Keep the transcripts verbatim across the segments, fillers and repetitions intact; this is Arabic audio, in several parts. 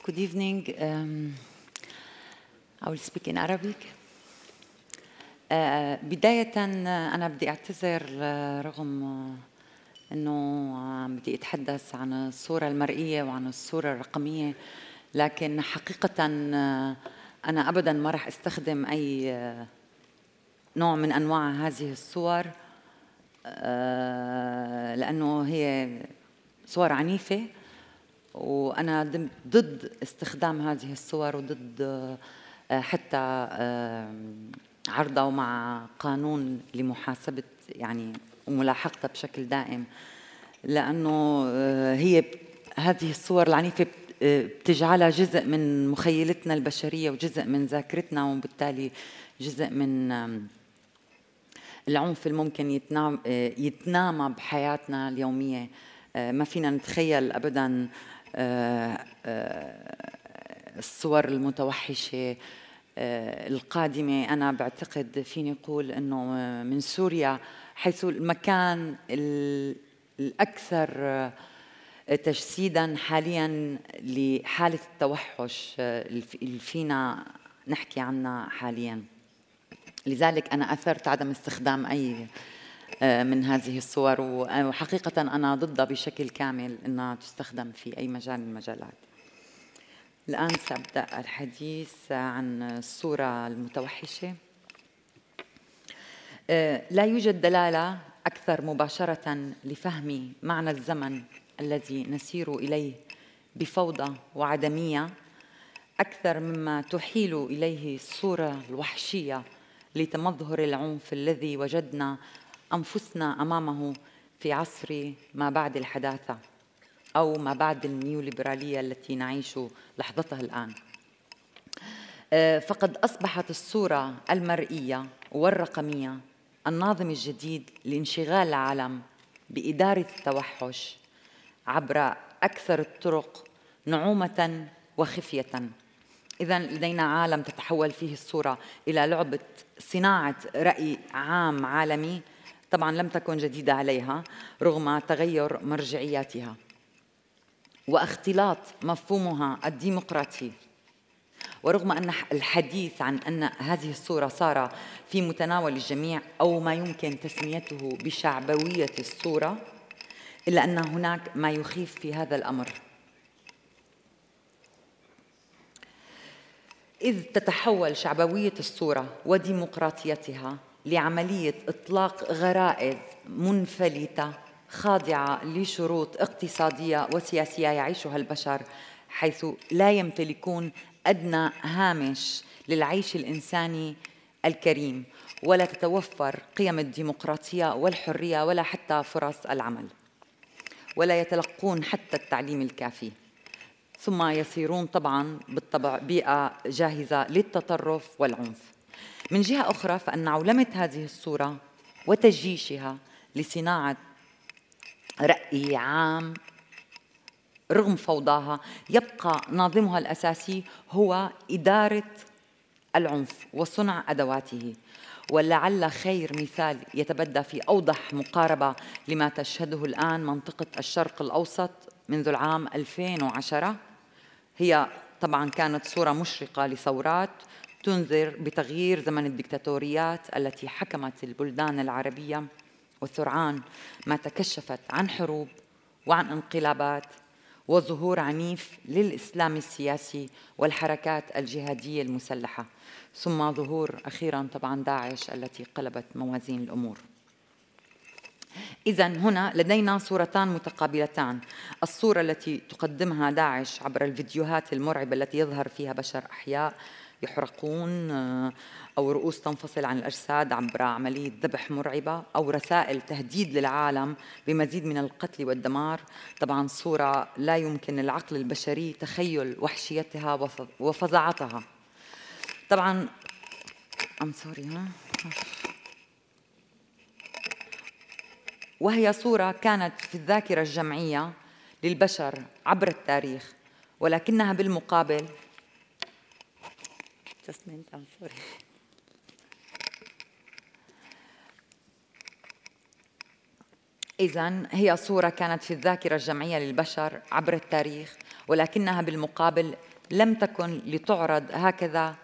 Good evening. Um, I will speak in Arabic. Uh, بداية أنا بدي أعتذر رغم أنه بدي أتحدث عن الصورة المرئية وعن الصورة الرقمية، لكن حقيقة أنا أبداً ما رح أستخدم أي نوع من أنواع هذه الصور لأنه هي صور عنيفة، وأنا ضد استخدام هذه الصور وضد حتى عرضه مع قانون لمحاسبة يعني وملاحقتها بشكل دائم، لأنه هي هذه الصور العنيفة بتجعلها جزء من مخيلتنا البشرية وجزء من ذاكرتنا، وبالتالي جزء من العنف الممكن يتنام يتنامى بحياتنا اليومية. ما فينا نتخيل أبداً الصور المتوحشة القادمة. أنا بعتقد فيني أقول أنه من سوريا، حيث المكان الأكثر تجسيداً حالياً لحالة التوحش اللي فينا نحكي عنها حالياً. لذلك أنا أثرت عدم استخدام أي من هذه الصور، وحقيقة أنا ضدها بشكل كامل أنها تستخدم في أي مجال من المجالات. الآن سأبدأ الحديث عن الصورة المتوحشة. لا يوجد دلالة أكثر مباشرة لفهم معنى الزمن الذي نسير إليه بفوضى وعدمية أكثر مما تحيل إليه الصورة الوحشية لتمظهر العنف الذي وجدنا أنفسنا أمامه في عصر ما بعد الحداثة أو ما بعد النيوليبرالية التي نعيش لحظتها الآن. فقد أصبحت الصورة المرئية والرقمية الناظم الجديد لانشغال العالم بإدارة التوحش عبر أكثر الطرق نعومة وخفية. إذن لدينا عالم تتحول فيه الصورة إلى لعبة صناعة رأي عام عالمي، طبعاً لم تكن جديدة عليها رغم تغير مرجعياتها واختلاط مفهومها الديمقراطي، ورغم أن الحديث عن أن هذه الصورة صار في متناول الجميع أو ما يمكن تسميته بشعبوية الصورة، إلا أن هناك ما يخيف في هذا الأمر، إذ تتحول شعبوية الصورة وديمقراطيتها لعملية إطلاق غرائز منفلتة خاضعة لشروط اقتصادية وسياسية يعيشها البشر، حيث لا يمتلكون أدنى هامش للعيش الإنساني الكريم، ولا تتوفر قيم الديمقراطية والحرية ولا حتى فرص العمل، ولا يتلقون حتى التعليم الكافي، ثم يصيرون طبعاً بالطبع بيئة جاهزة للتطرف والعنف. من جهة أخرى، فإن عولمة هذه الصورة وتجيشها لصناعة رأي عام رغم فوضاها يبقى ناظمها الأساسي هو إدارة العنف وصنع أدواته. ولعل خير مثال يتبدى في أوضح مقاربة لما تشهده الآن منطقة الشرق الأوسط منذ العام ألفين وعشرة، هي طبعاً كانت صورة مشرقة لثورات تنذر بتغيير زمن الدكتاتوريات التي حكمت البلدان العربية، وسرعان ما تكشفت عن حروب وعن انقلابات وظهور عنيف للإسلام السياسي والحركات الجهادية المسلحة، ثم ظهور أخيراً طبعاً داعش التي قلبت موازين الأمور. إذن هنا لدينا صورتان متقابلتان: الصورة التي تقدمها داعش عبر الفيديوهات المرعبة التي يظهر فيها بشر أحياء يحرقون أو رؤوس تنفصل عن الأجساد عبر عملية ذبح مرعبة، أو رسائل تهديد للعالم بمزيد من القتل والدمار. طبعاً صورة لا يمكن العقل البشري تخيل وحشيتها وفظاعتها. طبعاً I'm sorry ها وهي صورة كانت في الذاكرة الجمعية للبشر عبر التاريخ، ولكنها بالمقابل إذن هي صورة كانت في الذاكرة الجمعية للبشر عبر التاريخ، ولكنها بالمقابل لم تكن لتعرض هكذا.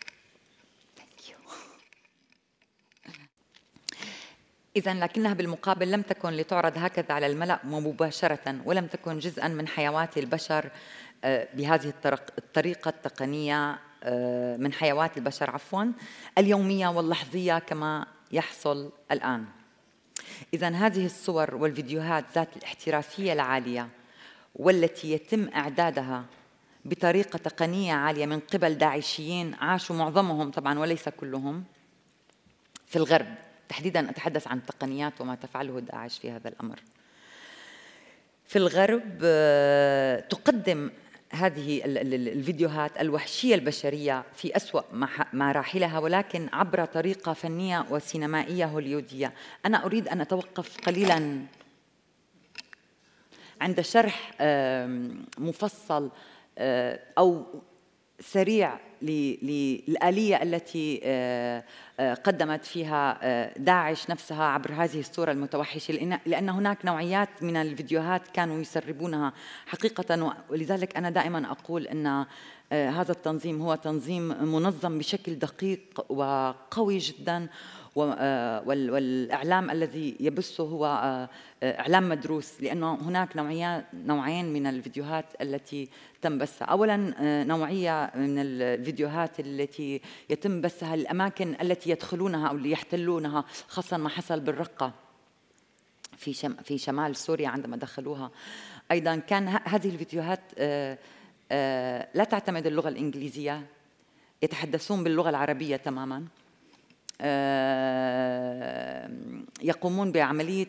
إذن لكنها بالمقابل لم تكن لتعرض هكذا على الملأ مباشرة، ولم تكن جزءاً من حيوات البشر بهذه الطريقة التقنية من حيوات البشر عفواً اليومية واللحظية كما يحصل الآن. إذن هذه الصور والفيديوهات ذات الاحترافية العالية والتي يتم إعدادها بطريقة تقنية عالية من قبل داعشيين عاشوا معظمهم طبعاً وليس كلهم في الغرب، تحديداً أتحدث عن التقنيات وما تفعله داعش في هذا الأمر. في الغرب تقدم هذه الفيديوهات الوحشية البشرية في أسوأ مراحلها، ولكن عبر طريقة فنية وسينمائية هوليودية. أنا أريد أن أتوقف قليلاً عند شرح مفصل أو سريع للآلية التي قدمت فيها داعش نفسها عبر هذه الصورة المتوحشة، لأن هناك نوعيات من الفيديوهات كانوا يسربونها حقيقة، ولذلك أنا دائما أقول أن هذا التنظيم هو تنظيم منظم بشكل دقيق وقوي جدا، والإعلام الذي يبثه هو إعلام مدروس، لأنه هناك نوعيات نوعين من الفيديوهات التي تم بثها. أولاً نوعية من الفيديوهات التي يتم بثها الأماكن التي يدخلونها أو اللي يحتلونها، خاصة ما حصل بالرقة في شم في شمال سوريا عندما دخلوها. أيضاً كان هذه الفيديوهات لا تعتمد اللغة الإنجليزية، يتحدثون باللغة العربية تماماً، يقومون بعملية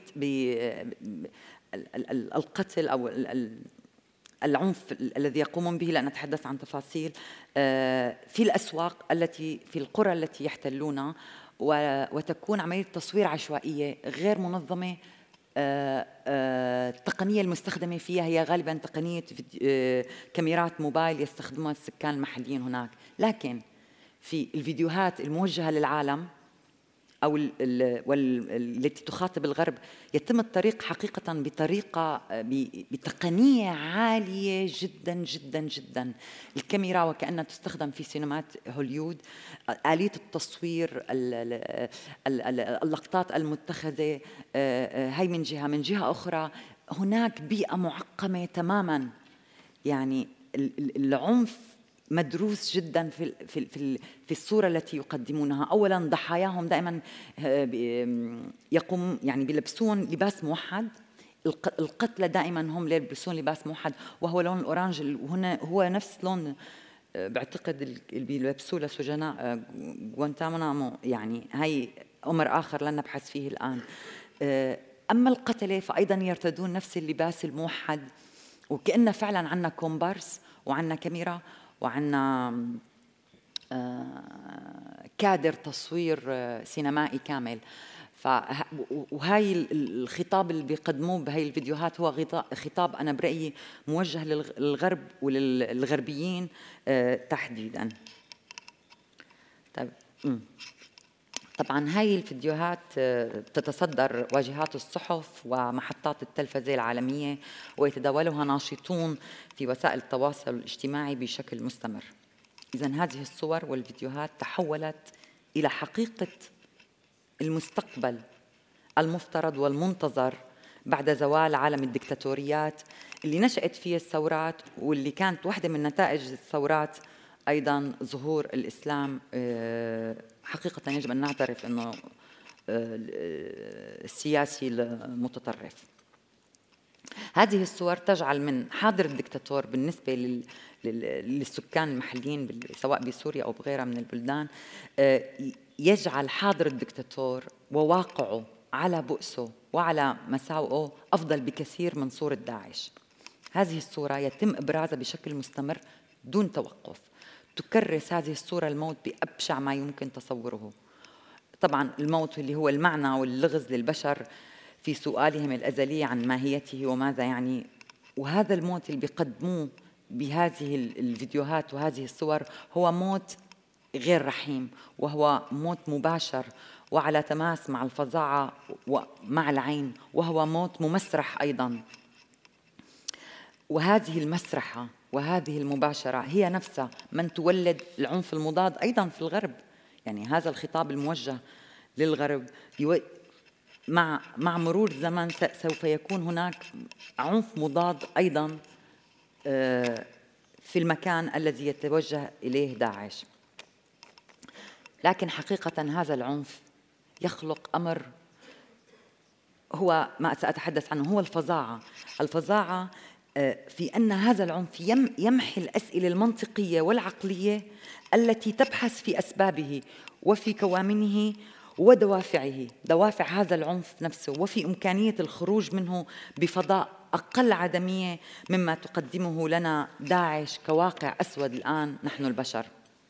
القتل أو العنف الذي يقومون به، لأن نتحدث عن تفاصيل في الأسواق التي في القرى التي يحتلونها، وتكون عملية تصوير عشوائية غير منظمة. التقنية المستخدمة فيها هي غالباً تقنية كاميرات موبايل يستخدمها السكان المحليين هناك، لكن في الفيديوهات الموجهة للعالم أو التي تخاطب الغرب يتم الطريق حقيقة بطريقة بتقنية عالية جدا جدا جدا. الكاميرا وكأنها تستخدم في سينمات هوليود، آلية التصوير، اللقطات المتخذة، هاي من جهة. من جهة أخرى هناك بيئة معقمة تماما، يعني العنف مدروس جدا في في في في الصوره التي يقدمونها. اولا ضحاياهم دائما يقوم يعني بيلبسون لباس موحد، القتلى دائما هم يلبسون لباس موحد وهو لون الاورانج، وهنا هو نفس لون بعتقد اللي بيلبسوه لسجناء غوانتانامو، يعني هي امر اخر لن نبحث فيه الان. اما القتله فايضا يرتدون نفس اللباس الموحد، وكأنه فعلا عندنا كومبارس وعندنا كاميرا وعندنا كادر تصوير سينمائي كامل. وهاي الخطاب اللي بيقدموه بهاي الفيديوهات هو خطاب أنا برأيي موجه للغرب وللغربيين تحديداً. طيب طبعاً هاي الفيديوهات تتصدر واجهات الصحف ومحطات التلفزة العالمية، ويتداولها ناشطون في وسائل التواصل الاجتماعي بشكل مستمر. إذن هذه الصور والفيديوهات تحولت إلى حقيقة المستقبل المفترض والمنتظر بعد زوال عالم الدكتاتوريات اللي نشأت فيه الثورات، واللي كانت واحدة من نتائج الثورات أيضاً ظهور الإسلام. حقيقة يجب أن نعترف أنه السياسي المتطرف. هذه الصور تجعل من حاضر الدكتاتور بالنسبة للسكان المحليين سواء بسوريا أو بغيرها من البلدان، يجعل حاضر الدكتاتور وواقعه على بؤسه وعلى مساوئه أفضل بكثير من صورة داعش. هذه الصورة يتم إبرازها بشكل مستمر دون توقف، تكرس هذه الصورة الموت بأبشع ما يمكن تصوره. طبعاً الموت اللي هو المعنى واللغز للبشر في سؤالهم الأزلي عن ماهيته وماذا يعني، وهذا الموت اللي بيقدموه بهذه الفيديوهات وهذه الصور هو موت غير رحيم، وهو موت مباشر وعلى تماس مع الفظاعة ومع العين، وهو موت ممسرح أيضاً. وهذه المسرحة وهذه المباشرة هي نفسها من تولد العنف المضاد أيضا في الغرب. يعني هذا الخطاب الموجه للغرب مع مع مرور الزمن سوف يكون هناك عنف مضاد أيضا في المكان الذي يتوجه إليه داعش. لكن حقيقة هذا العنف يخلق أمر هو ما سأتحدث عنه، هو الفظاعة. الفظاعة في أن هذا العنف يمحي الأسئلة المنطقية والعقلية التي تبحث في أسبابه وفي كوامنه ودوافعه، دوافع هذا العنف نفسه، وفي إمكانية الخروج منه بفضاء أقل عدمية مما تقدمه لنا داعش كواقع أسود الآن نحن البشر.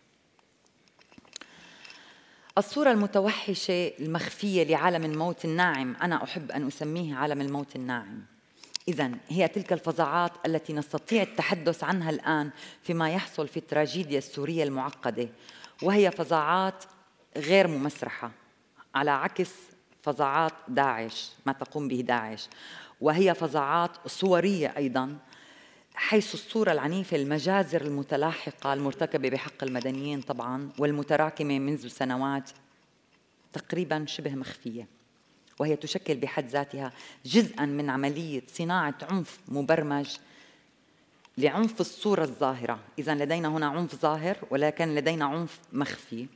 الصورة المتوحشة المخفية لعالم الموت الناعم، أنا أحب أن أسميه عالم الموت الناعم، إذن هي تلك الفظاعات التي نستطيع التحدث عنها الآن فيما يحصل في التراجيديا السورية المعقدة، وهي فظاعات غير ممسرحة على عكس فظاعات داعش، ما تقوم به داعش، وهي فظاعات صورية أيضاً، حيث الصورة العنيفة المجازر المتلاحقة المرتكبة بحق المدنيين طبعاً والمتراكمة منذ سنوات تقريباً شبه مخفية، وهي تشكل بحد ذاتها جزءاً من عملية صناعة عنف مبرمج لعنف الصورة الظاهرة. إذن لدينا هنا عنف ظاهر ولكن لدينا عنف مخفي.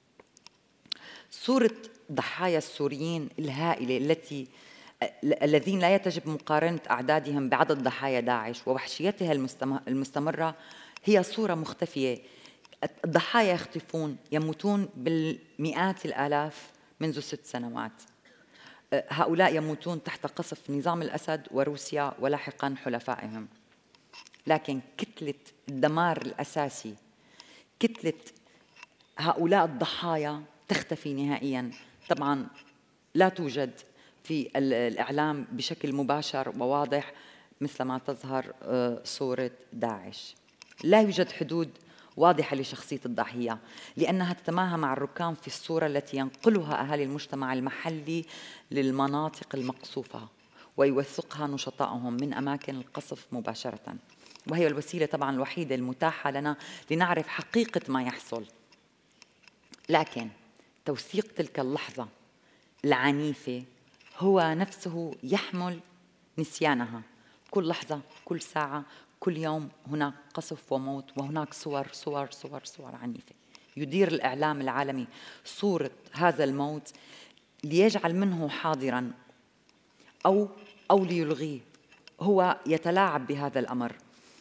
صورة ضحايا السوريين الهائلة التي الذين لا يجب مقارنة أعدادهم بعدد ضحايا داعش ووحشيتها المستمرة هي صورة مختفية. الضحايا يختفون، يموتون بالمئات الآلاف منذ ست سنوات. هؤلاء يموتون تحت قصف نظام الأسد وروسيا ولاحقاً حلفائهم، لكن كتلة الدمار الأساسي، كتلة هؤلاء الضحايا تختفي نهائياً. طبعاً لا توجد في الإعلام بشكل مباشر وواضح مثل ما تظهر صورة داعش. لا يوجد حدود واضحة لشخصية الضحية لأنها تتماهى مع الركام في الصورة التي ينقلها أهالي المجتمع المحلي للمناطق المقصوفة ويوثقها نشطائهم من أماكن القصف مباشرة، وهي الوسيلة طبعا الوحيدة المتاحة لنا لنعرف حقيقة ما يحصل. لكن توثيق تلك اللحظة العنيفة هو نفسه يحمل نسيانها. كل لحظة، كل ساعة، كل يوم هناك قصف وموت، وهناك صور صور صور صور عنيفة. يدير الإعلام العالمي صورة هذا الموت ليجعل منه حاضراً أو أو ليلغيه. هو يتلاعب بهذا الأمر.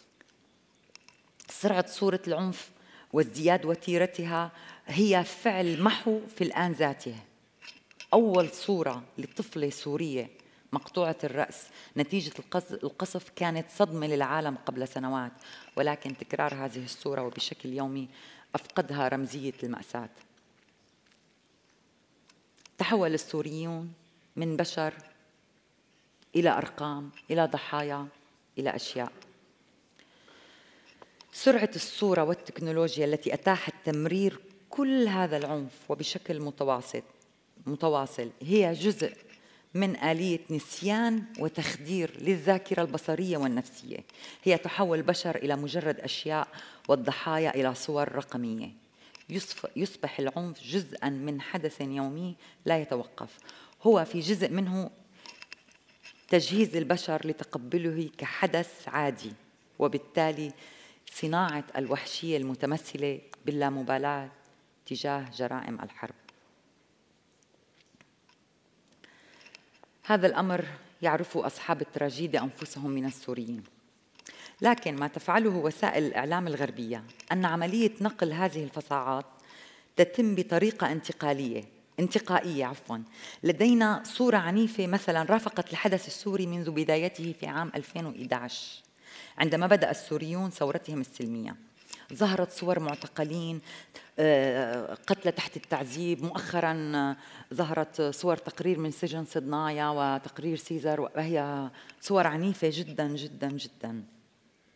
سرعة صورة العنف وازدياد وتيرتها هي فعل محو في الآن ذاته. أول صورة لطفلة سورية مقطوعة الرأس نتيجة القصف كانت صدمة للعالم قبل سنوات، ولكن تكرار هذه الصورة وبشكل يومي أفقدها رمزية المأساة. تحول السوريون من بشر إلى أرقام، إلى ضحايا، إلى أشياء. سرعة الصورة والتكنولوجيا التي أتاحت تمرير كل هذا العنف وبشكل متواصل متواصل هي جزء من آلية نسيان وتخدير للذاكرة البصرية والنفسية. هي تحول البشر إلى مجرد أشياء والضحايا إلى صور رقمية. يصبح العنف جزءاً من حدث يومي لا يتوقف. هو في جزء منه تجهيز البشر لتقبله كحدث عادي، وبالتالي صناعة الوحشية المتمثلة باللامبالاة تجاه جرائم الحرب. هذا الأمر يعرفه أصحاب التراجيديا أنفسهم من السوريين، لكن ما تفعله وسائل الإعلام الغربية أن عملية نقل هذه الفظاعات تتم بطريقة انتقالية انتقائية عفواً. لدينا صورة عنيفة مثلاً رافقت الحدث السوري منذ بدايته في عام ألفين وإحدى عشر عندما بدأ السوريون ثورتهم السلمية. ظهرت صور معتقلين، قتلى تحت التعذيب. مؤخراً ظهرت صور تقرير من سجن صدنايا وتقرير سيزر، وهي صور عنيفة جداً جداً جداً.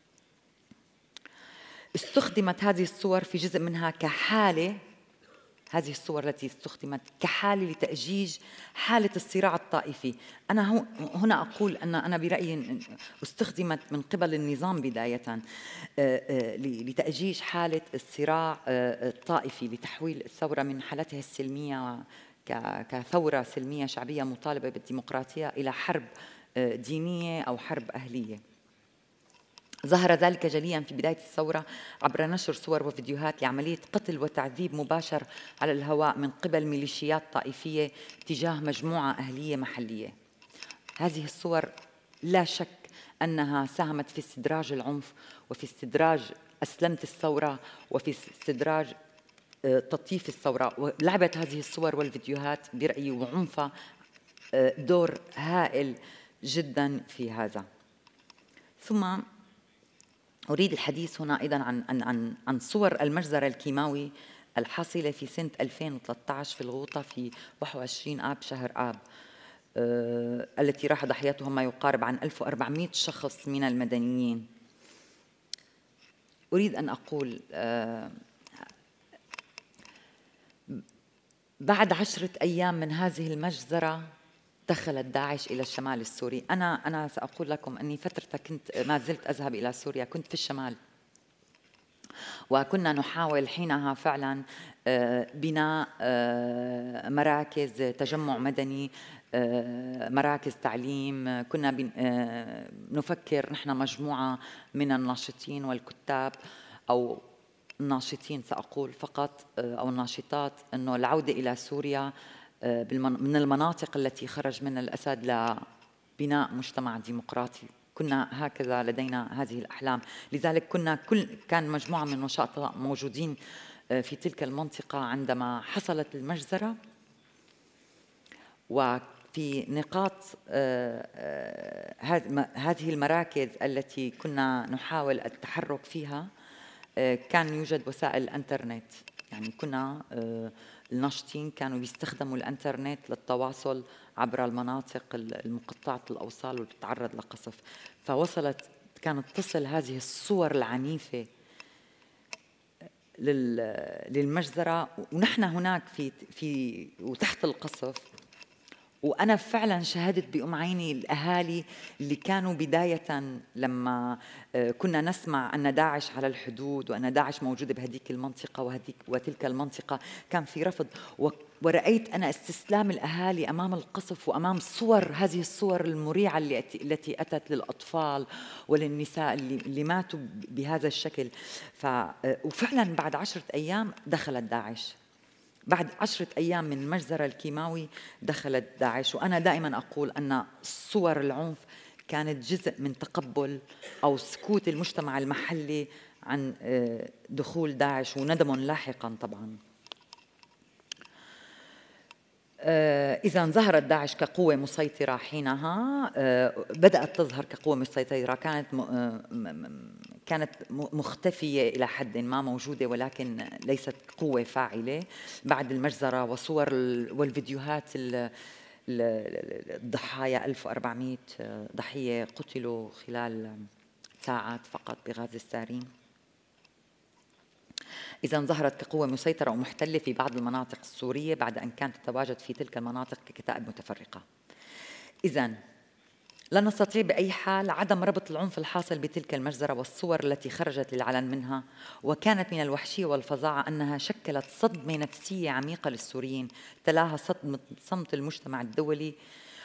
استخدمت هذه الصور في جزء منها كحالة هذه الصور التي استخدمت كحالة لتأجيج حالة الصراع الطائفي. أنا هنا أقول أن أنا برأيي استخدمت من قبل النظام بداية لتأجيج حالة الصراع الطائفي، لتحويل الثورة من حالتها السلمية كثورة سلمية شعبية مطالبة بالديمقراطية إلى حرب دينية أو حرب أهلية. ظهر ذلك جليا في بداية الثورة عبر نشر صور وفيديوهات لعملية قتل وتعذيب مباشر على الهواء من قبل ميليشيات طائفية تجاه مجموعة أهلية محلية. هذه الصور لا شك أنها ساهمت في استدراج العنف وفي استدراج أسلمة الثورة وفي استدراج تطييف الثورة، ولعبت هذه الصور والفيديوهات برأيي وعنفها دور هائل جدا في هذا. ثم أريد الحديث هنا أيضا عن عن عن, عن صور المجزرة الكيماوي الحاصلة في سنة ألفين وثلاثة عشر في الغوطة في واحد وعشرين آب شهر آب، أه التي راح ضحيتها ما يقارب عن ألف وأربعمائة شخص من المدنيين. أريد أن أقول أه بعد عشرة أيام من هذه المجزرة دخلت داعش إلى الشمال السوري. أنا أنا سأقول لكم أني فترة كنت ما زلت أذهب إلى سوريا، كنت في الشمال، وكنا نحاول حينها فعلا بناء مراكز تجمع مدني، مراكز تعليم. كنا نفكر نحن مجموعة من الناشطين والكتاب أو الناشطين سأقول فقط أو الناشطات أنه العودة إلى سوريا من المناطق التي خرج منها الأسد لبناء مجتمع ديمقراطي. كنا هكذا لدينا هذه الأحلام، لذلك كنا كل كان مجموعة من النشطاء موجودين في تلك المنطقة عندما حصلت المجزرة. وفي نقاط هذه المراكز التي كنا نحاول التحرك فيها كان يوجد وسائل الانترنت، يعني كنا الناشطين كانوا بيستخدموا الانترنت للتواصل عبر المناطق المقطعة الأوصال واللي بتتعرض لقصف. فوصلت كانت تصل هذه الصور العنيفة للمجزرة ونحن هناك في في وتحت القصف. وأنا فعلا شاهدت بأم عيني الأهالي اللي كانوا بداية لما كنا نسمع أن داعش على الحدود وأن داعش موجودة بهذيك المنطقة وهذيك وتلك المنطقة، كان في رفض. ورأيت أنا استسلام الأهالي أمام القصف وأمام صور هذه الصور المريعة التي أتت للأطفال وللنساء اللي, اللي ماتوا بهذا الشكل. ف وفعلا بعد عشرة أيام دخلت داعش، بعد عشرة أيام من المجزرة الكيماوي دخلت داعش. وأنا دائما أقول أن صور العنف كانت جزء من تقبل أو سكوت المجتمع المحلي عن دخول داعش وندم لاحقا طبعا. إذا ظهرت داعش كقوة مسيطرة حينها، بدأت تظهر كقوة مسيطرة، كانت كانت مختفية إلى حد ما، موجودة ولكن ليست قوة فاعلة. بعد المجزرة وصور والفيديوهات الضحايا ألف وأربعمائة ضحية قتلوا خلال ساعات فقط بغاز السارين. إذا ظهرت كقوة مسيطرة ومحتلة في بعض المناطق السورية بعد أن كانت تتواجد في تلك المناطق ككتائب متفرقة. إذا لا نستطيع بأي حال عدم ربط العنف الحاصل بتلك المجزرة والصور التي خرجت للعلن منها، وكانت من الوحشية والفظاعة أنها شكلت صدمة نفسية عميقة للسوريين تلاها صدمة صمت المجتمع الدولي،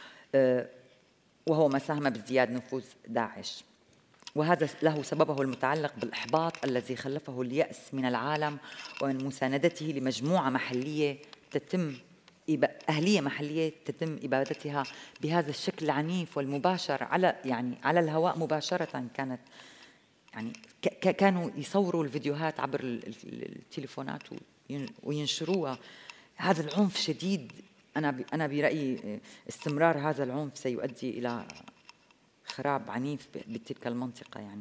وهو ما ساهم بازدياد نفوذ داعش. وهذا له سببه المتعلق بالإحباط الذي خلفه اليأس من العالم ومن مساندته لمجموعة محلية تتم أهلية محلية تتم إبادتها بهذا الشكل العنيف والمباشر على يعني على الهواء مباشرة. كانت يعني كانوا يصوروا الفيديوهات عبر التليفونات وينشروها. هذا العنف شديد. أنا أنا برأيي استمرار هذا العنف سيؤدي إلى خراب عنيف بتلك المنطقة. يعني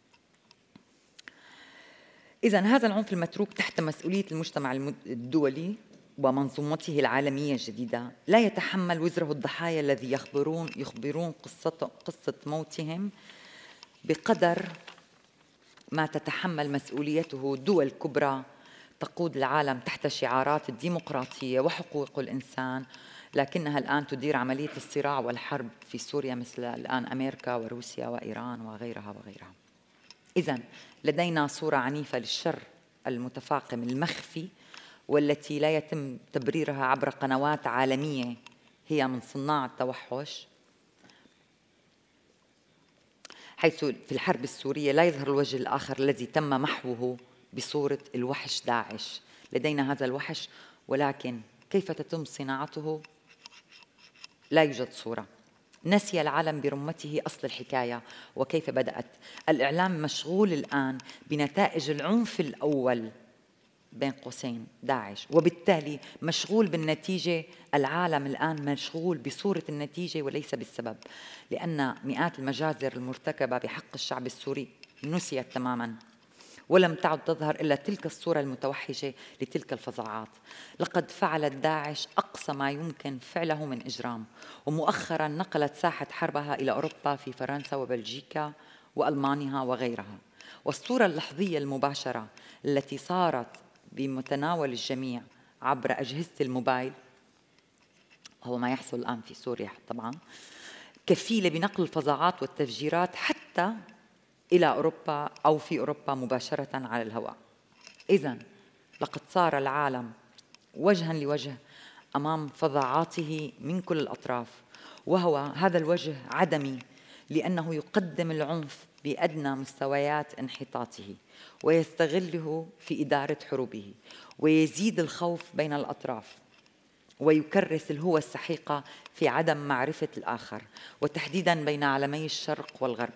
إذن هذا العنف المتروك تحت مسؤولية المجتمع الدولي ومنظومته العالمية الجديدة لا يتحمل وزره الضحايا الذي يخبرون يخبرون قصة قصة موتهم بقدر ما تتحمل مسؤوليته دول كبرى تقود العالم تحت شعارات الديمقراطية وحقوق الإنسان، لكنها الآن تدير عملية الصراع والحرب في سوريا مثل الآن أمريكا وروسيا وإيران وغيرها وغيرها. إذن لدينا صورة عنيفة للشر المتفاقم المخفي، والتي لا يتم تبريرها عبر قنوات عالمية هي من صناع التوحش، حيث في الحرب السورية لا يظهر الوجه الآخر الذي تم محوه بصورة الوحش داعش. لدينا هذا الوحش، ولكن كيف تتم صناعته لا يوجد صورة. نسي العالم برمته أصل الحكاية وكيف بدأت. الإعلام مشغول الآن بنتائج العنف الأول بين قوسين داعش، وبالتالي مشغول بالنتيجة. العالم الآن مشغول بصورة النتيجة وليس بالسبب، لأن مئات المجازر المرتكبة بحق الشعب السوري نسيت تماماً، ولم تعد تظهر إلا تلك الصورة المتوحشة لتلك الفظاعات. لقد فعلت داعش أقصى ما يمكن فعله من إجرام، ومؤخراً نقلت ساحة حربها إلى أوروبا في فرنسا وبلجيكا وألمانيا وغيرها. والصورة اللحظية المباشرة التي صارت بمتناول الجميع عبر أجهزة الموبايل، هو ما يحصل الآن في سوريا طبعاً، كفيلة بنقل الفظاعات والتفجيرات حتى إلى أوروبا أو في أوروبا مباشرة على الهواء. إذن لقد صار العالم وجها لوجه أمام فظاعاته من كل الأطراف، وهو هذا الوجه عدمي، لأنه يقدم العنف بأدنى مستويات انحطاطه ويستغله في إدارة حروبه، ويزيد الخوف بين الأطراف، ويكرس الهوى السحيقة في عدم معرفة الآخر، وتحديداً بين عالمي الشرق والغرب،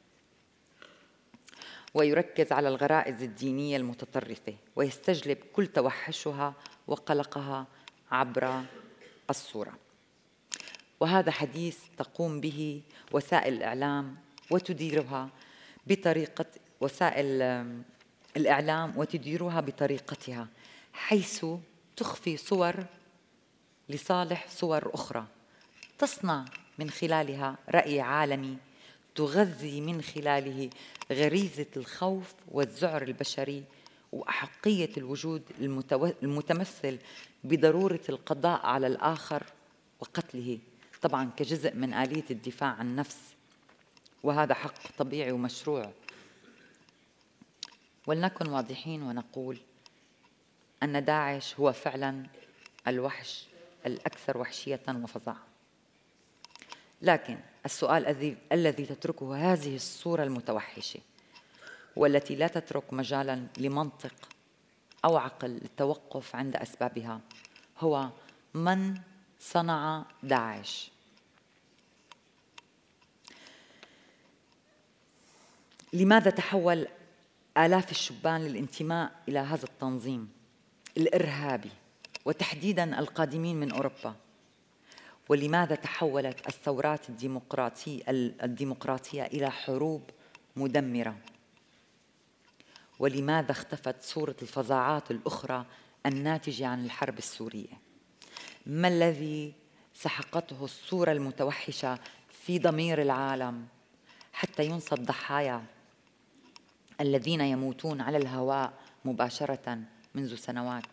ويركز على الغرائز الدينية المتطرفة، ويستجلب كل توحشها وقلقها عبر الصورة. وهذا حديث تقوم به وسائل الإعلام وتديرها بطريقة وسائل الإعلام وتديرها بطريقتها، حيث تخفي صور لصالح صور أخرى، تصنع من خلالها رأي عالمي تغذي من خلاله غريزة الخوف والذعر البشري وأحقية الوجود المتمثل بضرورة القضاء على الآخر وقتله، طبعاً كجزء من آلية الدفاع عن النفس، وهذا حق طبيعي ومشروع. ولنكن واضحين ونقول أن داعش هو فعلاً الوحش الأكثر وحشية وفظاعة، لكن السؤال الذي تتركه هذه الصورة المتوحشة والتي لا تترك مجالاً لمنطق أو عقل للتوقف عند أسبابها هو: من صنع داعش؟ لماذا تحول آلاف الشبان للانتماء إلى هذا التنظيم الإرهابي، وتحديداً القادمين من أوروبا؟ ولماذا تحولت الثورات الديمقراطية الديمقراطية إلى حروب مدمرة؟ ولماذا اختفت صورة الفظاعات الأخرى الناتجة عن الحرب السورية؟ ما الذي سحقته الصورة المتوحشة في ضمير العالم حتى ينسى الضحايا الذين يموتون على الهواء مباشرة منذ سنوات؟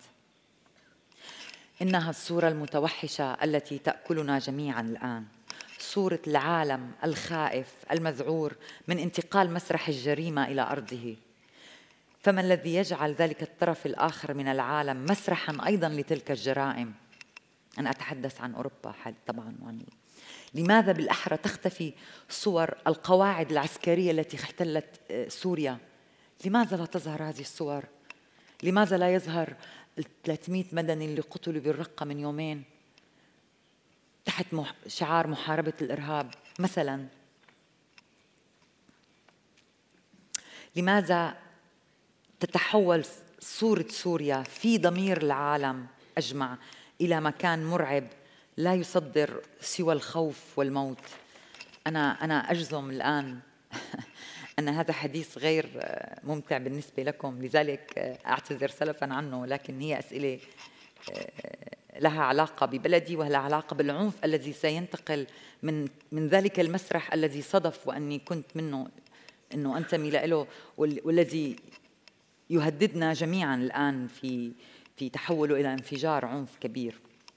إنها الصورة المتوحشة التي تأكلنا جميعاً الآن، صورة العالم الخائف المذعور من انتقال مسرح الجريمة إلى أرضه. فما الذي يجعل ذلك الطرف الآخر من العالم مسرحاً أيضاً لتلك الجرائم؟ أنا أتحدث عن أوروبا طبعاً. يعني لماذا بالأحرى تختفي صور القواعد العسكرية التي احتلت سوريا؟ لماذا لا تظهر هذه الصور؟ لماذا لا يظهر الثلاثمئة مدني اللي قتلوا بالرقة من يومين تحت شعار محاربة الإرهاب مثلاً؟ لماذا تتحول صورة سوريا في ضمير العالم أجمع إلى مكان مرعب لا يصدر سوى الخوف والموت؟ أنا أنا أجزم الآن أن هذا حديث غير ممتع بالنسبة لكم، لذلك أعتذر سلفاً عنه، لكن هي أسئلة لها علاقة ببلدي ولها علاقة بالعنف الذي سينتقل من من ذلك المسرح الذي صدف وأني كنت منه، أنه أنتمي له، والذي يهددنا جميعا الآن في في تحوله إلى انفجار عنف كبير.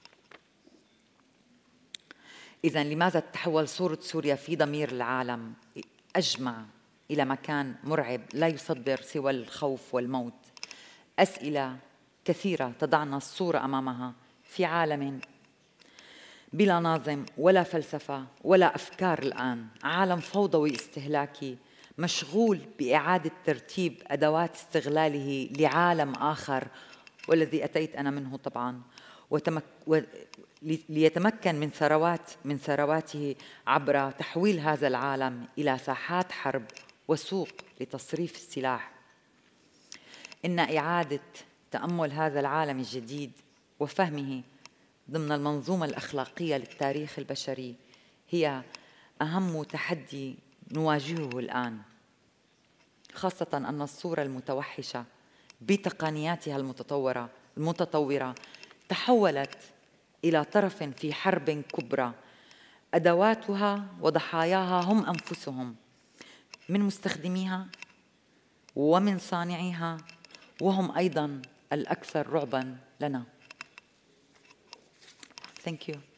إذا لماذا تتحول صورة سوريا في ضمير العالم أجمع إلى مكان مرعب لا يصدر سوى الخوف والموت؟ أسئلة كثيرة تضعنا الصورة أمامها في عالم بلا ناظم ولا فلسفة ولا أفكار الآن، عالم فوضوي استهلاكي مشغول بإعادة ترتيب أدوات استغلاله لعالم آخر، والذي أتيت أنا منه طبعاً، وتمك و... ليتمكن من ثروات من ثرواته عبر تحويل هذا العالم إلى ساحات حرب وسوق لتصريف السلاح. إن إعادة تأمل هذا العالم الجديد وفهمه ضمن المنظومة الأخلاقية للتاريخ البشري هي أهم تحدي نواجهه الآن، خاصة أن الصورة المتوحشة بتقنياتها المتطورة المتطورة تحولت إلى طرف في حرب كبرى أدواتها وضحاياها هم أنفسهم، من مستخدميها ومن صانعيها، وهم أيضاً الأكثر رعباً لنا. Thank you.